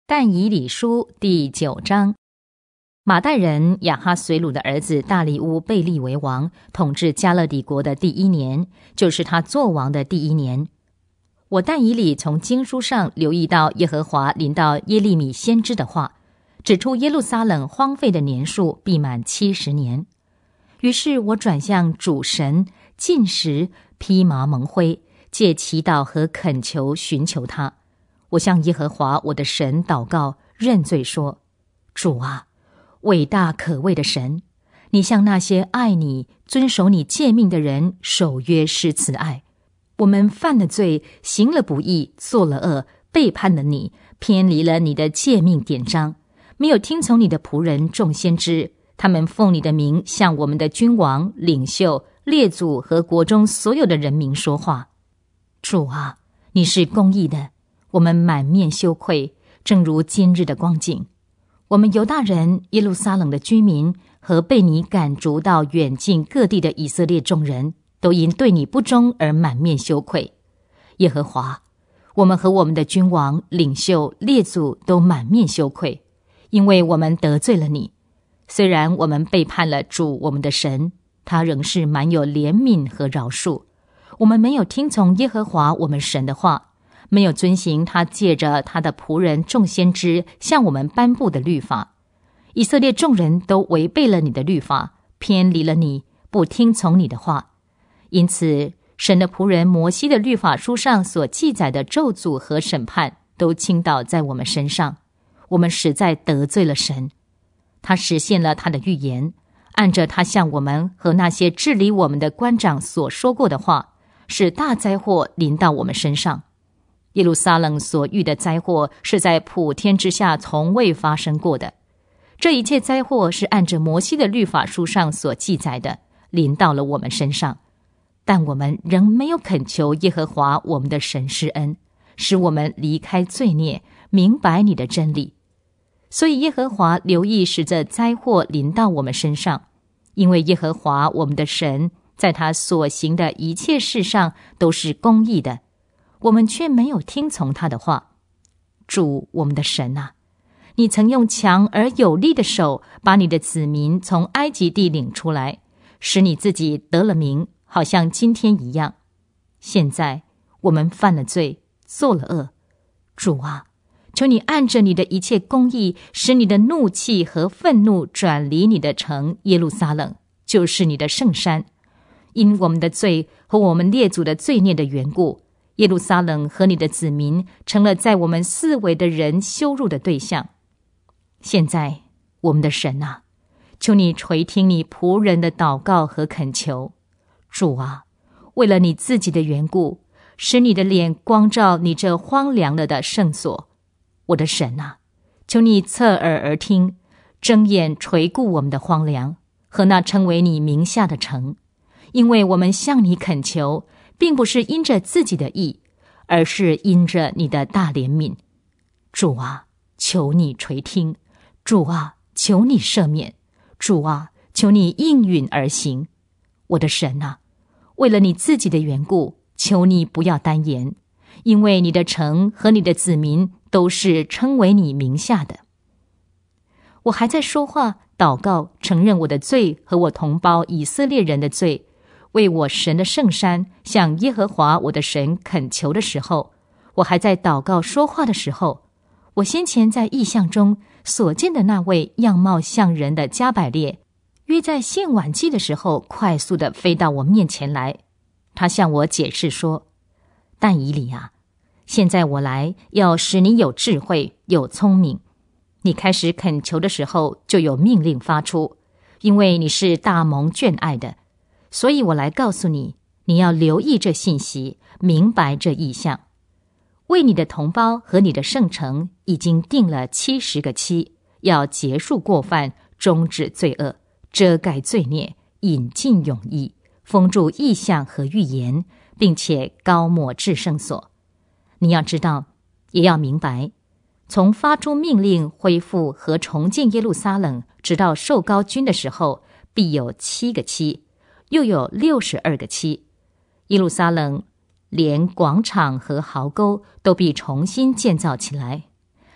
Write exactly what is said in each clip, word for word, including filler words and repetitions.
但以理书第九章。马代人亚哈随鲁的儿子大利乌被立为王，统治加勒底国的第一年，就是他作王的第一年。我但以理从经书上留意到耶和华临到耶利米先知的话，指出耶路撒冷荒废的年数必满七十年。于是我转向主神，禁食，披麻蒙灰，借祈祷和恳求寻求他。我向耶和华我的神祷告，认罪说：主啊，伟大可畏的神，你向那些爱你、遵守你诫命的人守约施慈爱。我们犯了罪，行了不义，做了恶，背叛了你，偏离了你的诫命典章，没有听从你的仆人众先知，他们奉你的名向我们的君王、领袖、列祖和国中所有的人民说话。主啊，你是公义的，我们满面羞愧，正如今日的光景。我们犹大人、耶路撒冷的居民和被你赶逐到远近各地的以色列众人，都因对你不忠而满面羞愧。耶和华，我们和我们的君王、领袖、列祖都满面羞愧，因为我们得罪了你。虽然我们背叛了主我们的神，他仍是满有怜悯和饶恕。我们没有听从耶和华我们神的话，没有遵行他借着他的仆人众先知向我们颁布的律法。以色列众人都违背了你的律法，偏离了你，不听从你的话。因此神的仆人摩西的律法书上所记载的咒诅和审判都倾倒在我们身上。我们实在得罪了神。他实现了他的预言，按着他向我们和那些治理我们的官长所说过的话，使大灾祸临到我们身上。耶路撒冷所遇的灾祸是在普天之下从未发生过的。这一切灾祸是按着摩西的律法书上所记载的，临到了我们身上。但我们仍没有恳求耶和华我们的神施恩，使我们离开罪孽，明白你的真理。所以耶和华留意使这灾祸临到我们身上，因为耶和华我们的神在他所行的一切事上都是公义的，我们却没有听从他的话。主我们的神啊，你曾用强而有力的手把你的子民从埃及地领出来，使你自己得了名，好像今天一样。现在我们犯了罪，做了恶。主啊，求你按着你的一切公义，使你的怒气和愤怒转离你的城耶路撒冷，就是你的圣山。因我们的罪和我们列祖的罪孽的缘故，耶路撒冷和你的子民成了在我们四围的人羞辱的对象。现在我们的神啊，求你垂听你仆人的祷告和恳求。主啊，为了你自己的缘故，使你的脸光照你这荒凉了的圣所。我的神啊，求你侧耳而听，睁眼垂顾我们的荒凉和那称为你名下的城。因为我们向你恳求，并不是因着自己的义，而是因着你的大怜悯。主啊，求你垂听。主啊，求你赦免。主啊，求你应允而行。我的神啊，为了你自己的缘故，求你不要单言，因为你的城和你的子民都是称为你名下的。我还在说话、祷告，承认我的罪和我同胞以色列人的罪，为我神的圣山向耶和华我的神恳求的时候，我还在祷告说话的时候，我先前在异象中所见的那位样貌像人的加百列，约在献晚祭的时候快速地飞到我面前来。他向我解释说：但以理啊，现在我来要使你有智慧，有聪明。你开始恳求的时候就有命令发出，因为你是大蒙眷爱的，所以我来告诉你，你要留意这信息，明白这意象。为你的同胞和你的圣城已经定了七十个期，要结束过犯，终止罪恶，遮盖罪孽，引进永义，封住异象和预言，并且高抹至圣所。你要知道，也要明白，从发出命令恢复和重建耶路撒冷，直到受膏君的时候，必有七个期，又有六十二个期。耶路撒冷连广场和壕沟都必重新建造起来。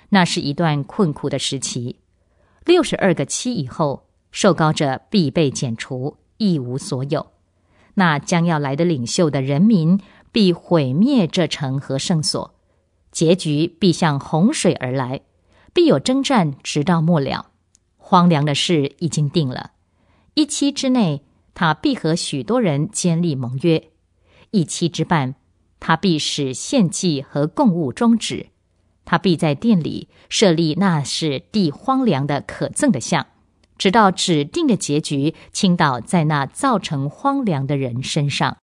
那是一段困苦的时期。六十二个期以后，受膏者必被剪除，一无所有。那将要来的领袖的人民必毁灭这城和圣所，结局必像洪水而来，必有征战直到末了。荒凉的事已经定了，一期之内，他必和许多人坚立盟约；一期之半，他必使献祭和供物终止。他必在殿里设立那是地荒凉的可憎的像，直到指定的结局倾倒在那造成荒凉的人身上。